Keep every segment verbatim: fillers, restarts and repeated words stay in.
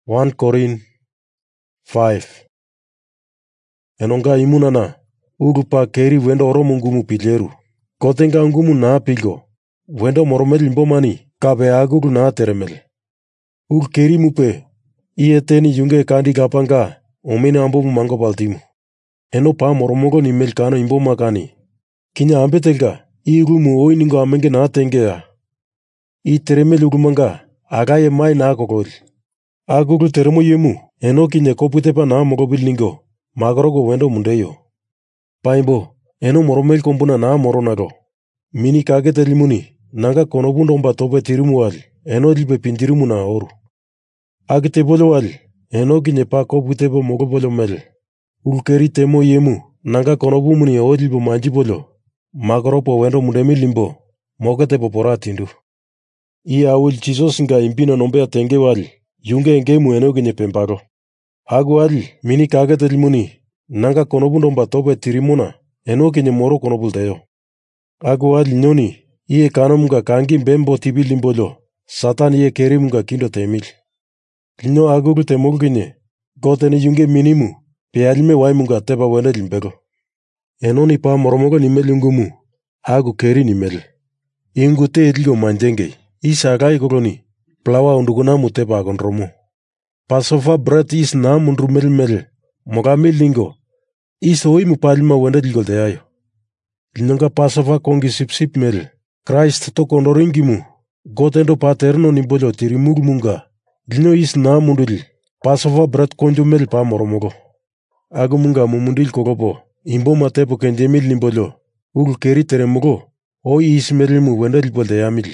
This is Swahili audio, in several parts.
First Corinthians five. Enonga imunana ugupa keri wendo oromo ngumu pileru. Kotenga ngumu na pilgo. Wendo moromel imbomani kabe agugul na teremel. Ug keri mupe iye teni yunge kandi kapanga omene ambo mango baltimu. Eno pa moromogo ni melkano imboma kani. Kinya ambetelga igu mu oiningo amenge na tengea. I teremel ugumanga agaye mai na kokol. Agugul teremo yemu eno kinye koputepa na mogobilingo magorogo wendo mundeyo. Paimbo eno moromel kompuna na moronago. Mini kage telimuni naga konobundo mba tope tirimual eno lipe pintirumu na oru. Agite bolo wal eno kinye pa koputepa mogobolo mel. Ulkeri temo yemu naga konobumuni odilbo manjibolo magoropo wendo mundemi limbo mogete popora tindu. I awil Jesus nga impina nombe atenge wal yunge engemu eno kinye pempago. Agu wal mini kage telimuni naga konobundo mba tope tirimuna eno kinye moro konobulteyo. Agu wal nyoni iye kanomunga kangi bembo tibi limbolo satan iye kerimunga kindo temil. Lino agugul temol kinye goteni yunge minimu pealime waimunga tepa wende limbego. Eno ni pa moromogo nimel yungumu agu keri nimel. Ingu te edligo manjenge isa agai koloni plawa unduguna mutepa agon romo. Passover bread is na mundrumel mel mogamil lingo is oi mupalima wende ligol teayo. Linonga Passover kongi sip sip mel Christ to kondoringimu gotendo paterno nimbolo tirimugmunga lino is na mundul Passover bread konjo mel pa moromogo. Agumunga mumundil kogopo imbo matepo kenjemil nimbolo ugul keri teremogo o is melimu wende ligol teamil.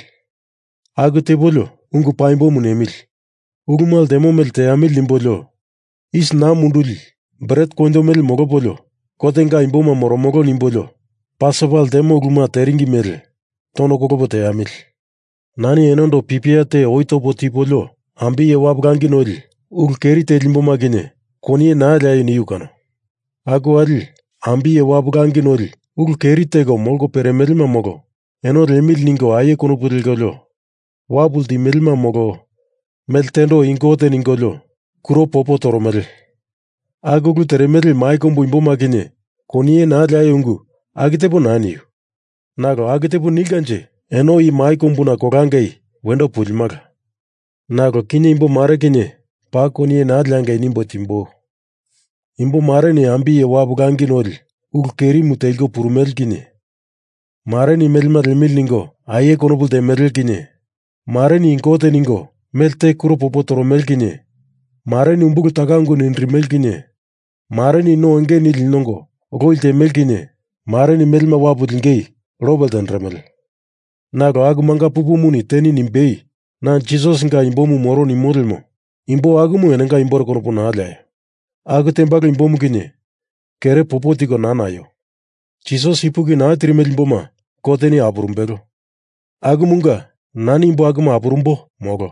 Agu tebolo ungu paimbo munemil. Ugumal demo mel teamil nimbolo is na mundul bread konjo mel mogopolo kotenga imboma moromogo nimbolo Passover demo guma teringi mel tono kogopo teamil. Nani enondo pipiate oito potipolo ambi ye wabgangi noli ugul keri te limboma gine konie na layo niyukano. Agu al ambi ye wabgangi noli ugul keri tego molgo peremelma mogo eno remil ningo aye konopulgolo wabul di melma mogo meltendo ingote ningolo kuro popo toromel. Agugul teremel maikombu imboma gine konie na layo ungu agitepo naniyo. Nago agitepo nilganje eno i maikombu na kogangei wendo pulmaga. Nago kinye imbo mare kinye pa konie na langai nimbo timbo. Imbo mare ni ambi ye wabgangi noli ugul keri mutelgo purumel kinye. Mare ni melma remil ningo aye konopulte merel kinye. Mare ni ingote ningo melte kuro popo toromel kinye. Mare ni umbugu tagangu ninrimel kinye. Mare ni no enge ni linongo ogoilte mel kinye. Mare ni melma wabudingei robel den remel. Nago agumanga pupumuni teni nimbei na Jesus nga imbomu moro ni modelmo. Imbo agumu enenga imboro konopo na alayo. Agu tembaga imbomu kinye kere popo tigo nanayo. Jesus ipugi na tirimel imboma koteni apurumbego. Agumunga nani imbo aguma apurumbo mogo.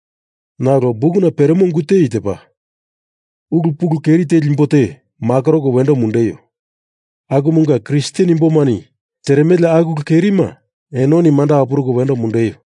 Nago buguna peremongute itepa. Ugul pugul keri te limbote makrogo wendo mundeyo. Agumunga Christian imbomani teremele agul kerima enoni manda apurugo wendo mundeyo.